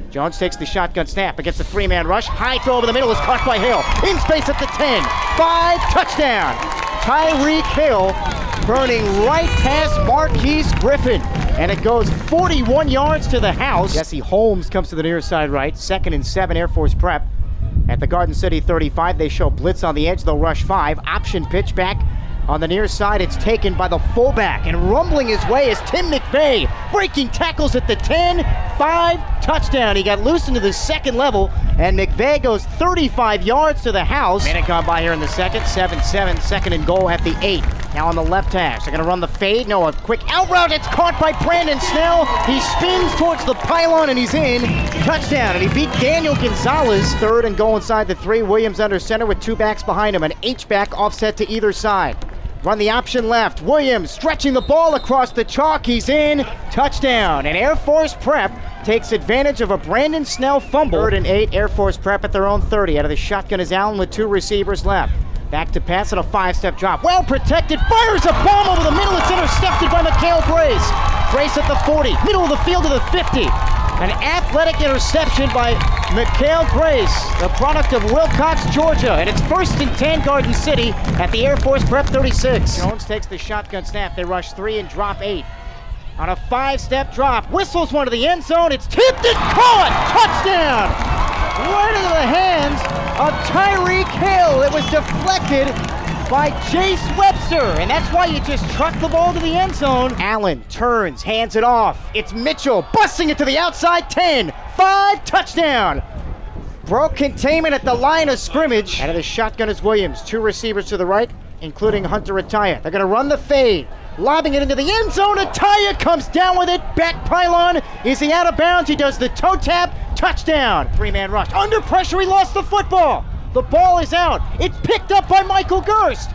Jones takes the shotgun snap against the three-man rush. High throw over the middle is caught by Hill. In space at the 10. 5, touchdown. Tyreek Hill burning right past Marquise Griffin. And it goes 41 yards to the house. Jesse Holmes comes to the near side right. 2nd and 7, Air Force prep. At the Garden City 35, they show blitz on the edge. They'll rush 5. Option pitch back on the near side. It's taken by the fullback. And rumbling his way is Tim McVay. Breaking tackles at the 10. 5, touchdown. He got loose into the second level. And McVay goes 35 yards to the house. Minute gone by here in the second. 7-7. 2nd and goal at the 8. Now on the left hash. They're going to run the fade. No, a quick out route. It's caught by Brandon Snell. He spins towards the pylon and he's in. Touchdown. And he beat Daniel Gonzalez. 3rd and goal inside the 3. Williams under center with 2 backs behind him. An H-back offset to either side. Run the option left. Williams stretching the ball across the chalk. He's in. Touchdown. And Air Force prep takes advantage of a Brandon Snell fumble. 3rd and 8. Air Force prep at their own 30. Out of the shotgun is Allen with 2 receivers left. Back to pass and a 5-step drop. Well protected. Fires a bomb over the middle. It's intercepted by Mikal Grace. Grace at the 40. Middle of the field to the 50. An athletic interception by Mikal Grace, the product of Wilcox, Georgia. And it's 1st and 10, Garden City at the Air Force prep 36. Jones takes the shotgun snap. They rush 3 and drop 8. On a 5-step drop. Whistles one to the end zone. It's tipped and caught. Touchdown. Right into the hands of Tyreek Hill. It was deflected by Jace Webster, and that's why you just truck the ball to the end zone. Allen turns, hands it off. It's Mitchell busting it to the outside 10. 5, touchdown. Broke containment at the line of scrimmage. Out of the shotgun is Williams. 2 receivers to the right, including Hunter Ataya. They're going to run the fade. Lobbing it into the end zone. Ataya comes down with it. Back pylon. Is he out of bounds? He does the toe tap. Touchdown. 3-man rush. Under pressure, he lost the football. The ball is out. It's picked up by Michael Gerst.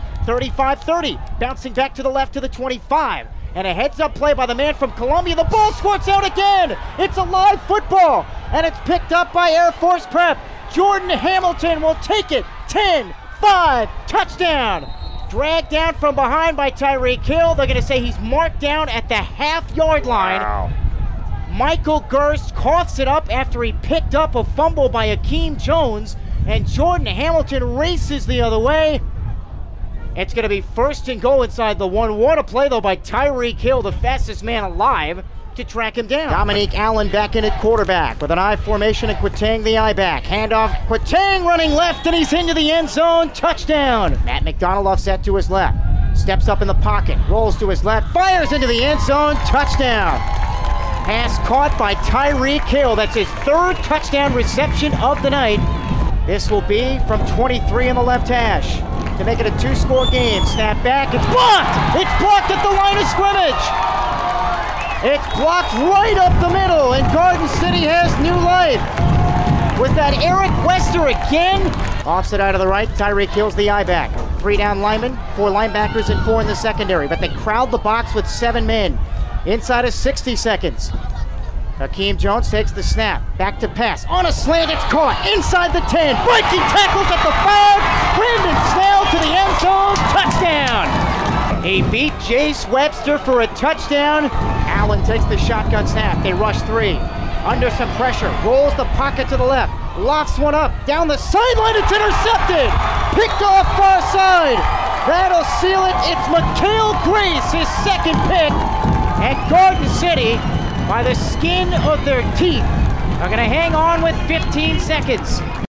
35-30. Bouncing back to the left to the 25. And a heads-up play by the man from Columbia. The ball squirts out again. It's a live football. And it's picked up by Air Force prep. Jordan Hamilton will take it. 10-5. Touchdown. Dragged down from behind by Tyreek Hill. They're going to say he's marked down at the half-yard line. Wow. Michael Gerst coughs it up after he picked up a fumble by Akeem Jones. And Jordan Hamilton races the other way. It's going to be 1st and goal inside the 1. What a play, though, by Tyreek Hill, the fastest man alive, to track him down. Dominique Allen back in at quarterback with an I formation and Quatang the I back. Handoff. Quatang running left, and he's into the end zone. Touchdown. Matt McDonald offset to his left. Steps up in the pocket. Rolls to his left. Fires into the end zone. Touchdown. Pass caught by Tyreek Hill. That's his 3rd touchdown reception of the night. This will be from 23 in the left hash to make it a 2-score game. Snap back. It's blocked. It's blocked at the line of scrimmage. It's blocked right up the middle, and Garden City has new life. Was that Eric Wester again? Offset out of the right. Tyreek Hill's the I back. 3 down linemen, 4 linebackers, and 4 in the secondary. But they crowd the box with 7 men. Inside of 60 seconds. Akeem Jones takes the snap. Back to pass. On a slant, it's caught. Inside the 10. Breaking tackles at the 5. Brandon Snell to the end zone. Touchdown. He beat Jace Webster for a touchdown. Allen takes the shotgun snap. They rush 3. Under some pressure. Rolls the pocket to the left. Lofts one up. Down the sideline. It's intercepted. Picked off far side. That'll seal it. It's Mikal Grace, his 2nd pick. And Garden City, by the skin of their teeth, are going to hang on with 15 seconds.